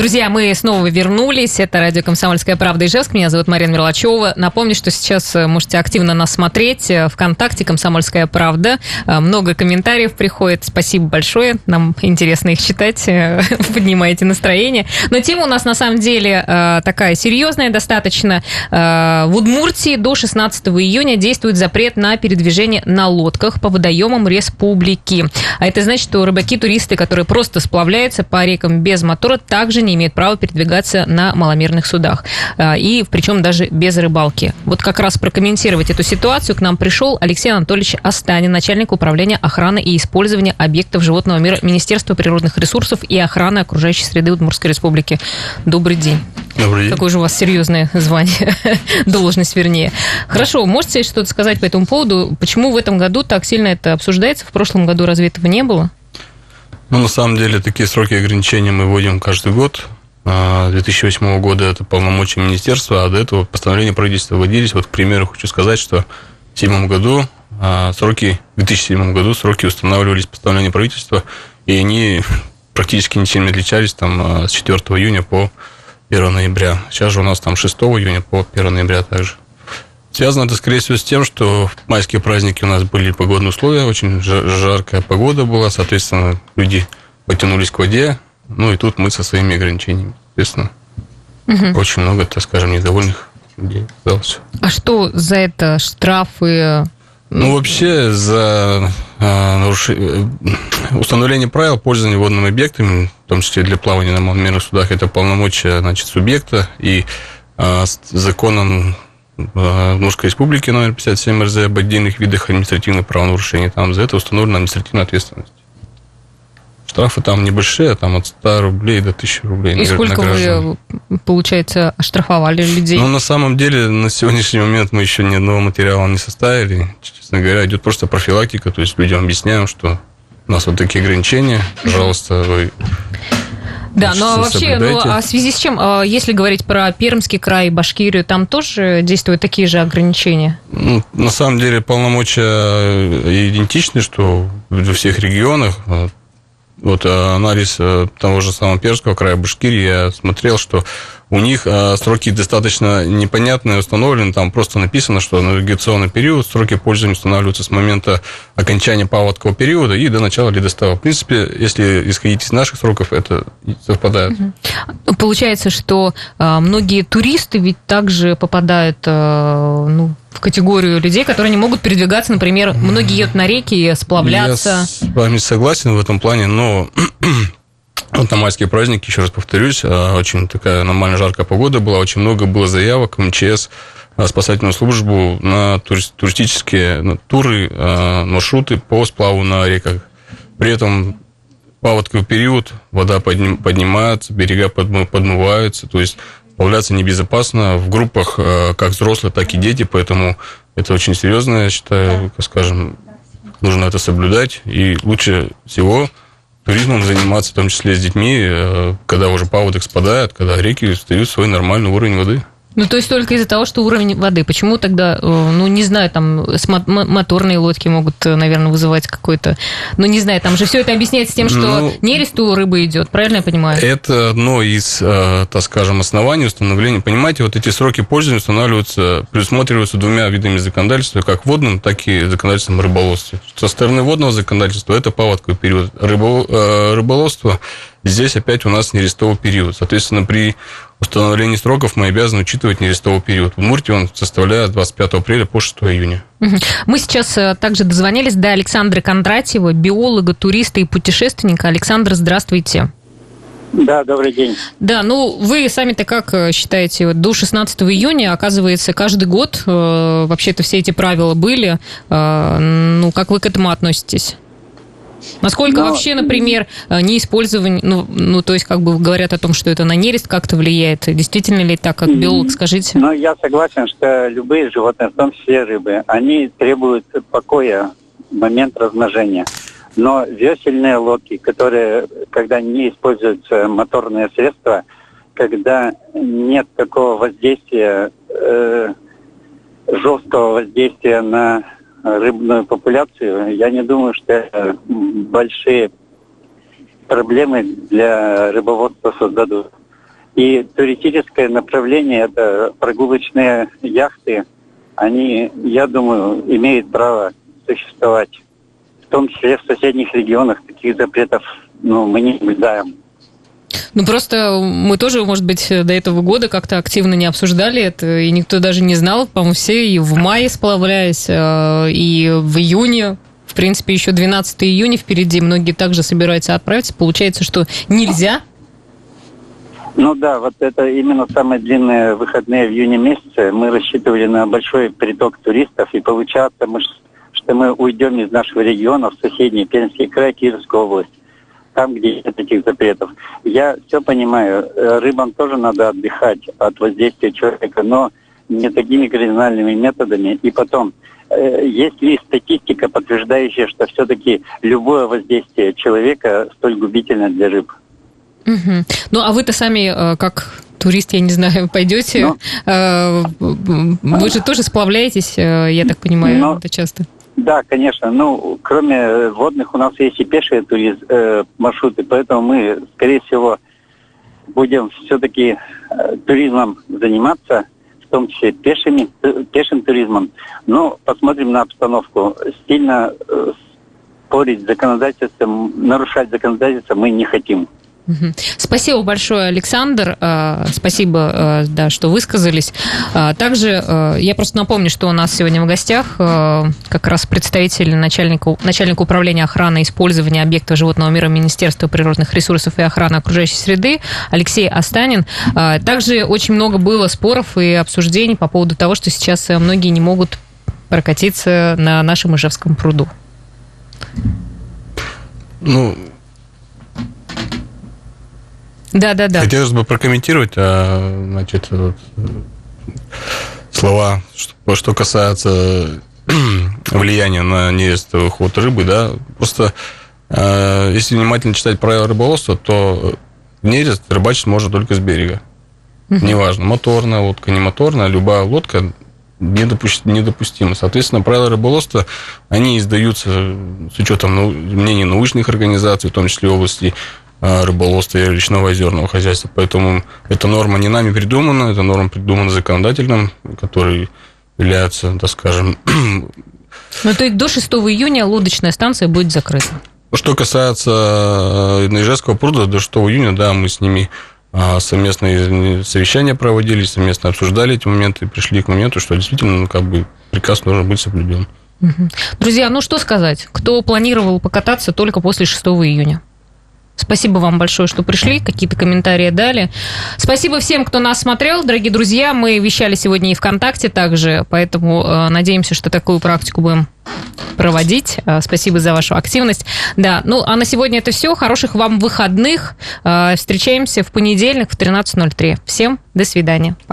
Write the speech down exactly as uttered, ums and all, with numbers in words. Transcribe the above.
Друзья, мы снова вернулись. Это радио «Комсомольская правда» Ижевск. Меня зовут Марина Мерлачева. Напомню, что сейчас можете активно нас смотреть. ВКонтакте «Комсомольская правда». Много комментариев приходит. Спасибо большое. Нам интересно их читать. Поднимаете настроение. Но тема у нас на самом деле такая серьезная достаточно. В Удмуртии до шестнадцатого июня действует запрет на передвижение на лодках по водоемам республики. А это значит, что рыбаки-туристы, которые просто сплавляются по рекам без мотора, также не имеют права передвигаться на маломерных судах. И причем даже без рыбалки. Вот как раз прокомментировать эту ситуацию к нам пришел Алексей Анатольевич Астанин, начальник управления охраны и использования объектов животного мира Министерства природных ресурсов и охраны окружающей среды Удмуртской республики. Добрый день. Добрый день. Какое же у вас серьезное звание, должность вернее. Хорошо, можете что-то сказать по этому поводу? Почему в этом году так сильно это обсуждается? В прошлом году разве этого не было? Ну, на самом деле, такие сроки ограничения мы вводим каждый год. две тысячи восьмого года это полномочия министерства, а до этого постановления правительства вводились. Вот, к примеру, хочу сказать, что в две тысячи седьмом году сроки, в две тысячи седьмом году сроки устанавливались постановлением правительства, и они практически ничем не отличались там, с четвёртого июня по первого ноября. Сейчас же у нас там шестого июня по первого ноября также. Связано это, скорее всего, с тем, что в майские праздники у нас были погодные условия, очень жаркая погода была, соответственно, люди потянулись к воде, ну и тут мы со своими ограничениями, соответственно, угу. Очень много, так скажем, недовольных людей оказалось. А что за это? Штрафы? Ну, вообще, за э, нарушение, установление правил пользования водными объектами, в том числе для плавания на маломерных судах, это полномочия, значит, субъекта, и э, с законом Удмуртской республики номер пятьдесят семь эр зэ об отдельных видах административных правонарушений, там за это установлена административная ответственность. Штрафы там небольшие, там от ста рублей до тысячи рублей. И сколько вы, получается, оштрафовали людей? Ну, на самом деле, на сегодняшний момент мы еще ни одного материала не составили. Честно говоря, идет просто профилактика, то есть людям объясняем, что у нас вот такие ограничения, пожалуйста, вы... Да, ну а вообще, ну, а в связи с чем, если говорить про Пермский край, Башкирию, там тоже действуют такие же ограничения? Ну, на самом деле полномочия идентичны, что во всех регионах. Вот анализ того же самого Пермского края, Башкирии, я смотрел, что у них сроки достаточно непонятные установлены, там просто написано, что навигационный период, сроки пользования устанавливаются с момента окончания паводкового периода и до начала ледостава. В принципе, если исходить из наших сроков, это совпадает. Угу. Получается, что многие туристы ведь также попадают, ну, в категорию людей, которые не могут передвигаться, например, многие едут на реки, сплавляться. Я с вами согласен в этом плане, но... Вот на майские праздники, еще раз повторюсь, очень такая нормально жаркая погода была, очень много было заявок в эм че эс, спасательную службу на туристические на туры, маршруты по сплаву на реках. При этом паводковый период, вода поднимается, берега подмываются, то есть сплавляться небезопасно в группах как взрослые, так и дети, поэтому это очень серьезно, я считаю, скажем, нужно это соблюдать, и лучше всего... туризмом заниматься, в том числе с детьми, когда уже паводок спадает, когда реки встают в свой нормальный уровень воды. Ну, то есть только из-за того, что уровень воды. Почему тогда, ну, не знаю, там моторные лодки могут, наверное, вызывать какой-то... Ну, не знаю, там же все это объясняется тем, что ну, нерест у рыбы идет, правильно я понимаю? Это одно из, так скажем, оснований установления. Понимаете, вот эти сроки пользования устанавливаются, предусматриваются двумя видами законодательства, как водным, так и законодательством рыболовства. Со стороны водного законодательства это паводковый период. Рыбо, рыболовство здесь опять у нас нерестовый период. Соответственно, при установлении сроков мы обязаны учитывать нерестовый период. В Удмуртии он составляет двадцать пятого апреля по шестого июня. Мы сейчас также дозвонились до Александра Кондратьева, биолога, туриста и путешественника. Александр, здравствуйте. Да, добрый день. Да, ну вы сами-то как считаете, до шестнадцатого июня, оказывается, каждый год э, вообще-то все эти правила были. Э, ну, как вы к этому относитесь? Насколько Но... вообще, например, неиспользование, ну, ну, то есть, как бы говорят о том, что это на нерест как-то влияет. Действительно ли так, как биолог, скажите? Ну, я согласен, что любые животные, в том числе рыбы, они требуют покоя в момент размножения. Но весельные лодки, которые, когда не используются моторные средства, когда нет такого воздействия, э, жесткого воздействия на рыбную популяцию, я не думаю, что это большие проблемы для рыбоводства создадут. И туристическое направление, это прогулочные яхты, они, я думаю, имеют право существовать. В том числе в соседних регионах таких запретов, ну, мы не наблюдаем. Ну, просто мы тоже, может быть, до этого года как-то активно не обсуждали это, и никто даже не знал. По-моему, все и в мае сплавлялись, и в июне. В принципе, еще двенадцатого июня впереди. Многие также собираются отправиться. Получается, что нельзя? Ну да, вот это именно самые длинные выходные в июне месяце. Мы рассчитывали на большой приток туристов, и получается, мы, что мы уйдем из нашего региона в соседний Пермский край, Кировскую область. Там, где нет таких запретов. Я все понимаю, рыбам тоже надо отдыхать от воздействия человека, но не такими кардинальными методами. И потом, есть ли статистика, подтверждающая, что все-таки любое воздействие человека столь губительно для рыб? Угу. Ну, а вы-то сами, как турист, я не знаю, пойдете? Но... Вы же тоже сплавляетесь, я так понимаю, Но... это часто? Да, конечно. Ну, кроме водных, у нас есть и пешие туриз, э, маршруты, поэтому мы, скорее всего, будем все-таки э, туризмом заниматься, в том числе пешими, э, пешим туризмом. Но посмотрим на обстановку. Сильно э, спорить с законодательством, нарушать законодательство мы не хотим. Спасибо большое, Александр. Спасибо, да, что высказались. Также я просто напомню, что у нас сегодня в гостях как раз представитель начальника, начальника управления охраны и использования объектов животного мира Министерства природных ресурсов и охраны окружающей среды Алексей Останин. Также очень много было споров и обсуждений по поводу того, что сейчас многие не могут прокатиться на нашем Ижевском пруду. Ну... Да, да, да. Хотелось бы прокомментировать, а, значит, вот, слова, что, что касается влияния на нерестовый ход рыбы, да, просто а, если внимательно читать правила рыболовства, то нерест рыбачить можно только с берега. Uh-huh. Неважно, моторная лодка, не моторная, любая лодка недопустима. Соответственно, правила рыболовства, они издаются с учетом мнений научных организаций, в том числе в области рыболовства и речного озерного хозяйства. Поэтому эта норма не нами придумана, эта норма придумана законодателем, который является, так скажем... Ну, то есть до шестого июня лодочная станция будет закрыта? Что касается Ижевского пруда, до шестого июня, да, мы с ними совместные совещания проводили, совместно обсуждали эти моменты и пришли к моменту, что действительно, ну, как бы приказ должен быть соблюден. Друзья, ну что сказать, кто планировал покататься только после шестого июня? Спасибо вам большое, что пришли, какие-то комментарии дали. Спасибо всем, кто нас смотрел. Дорогие друзья, мы вещали сегодня и ВКонтакте также, поэтому э, надеемся, что такую практику будем проводить. Э, спасибо за вашу активность. Да, ну а на сегодня это все. Хороших вам выходных. Э, встречаемся в понедельник в тринадцать ноль три. Всем до свидания.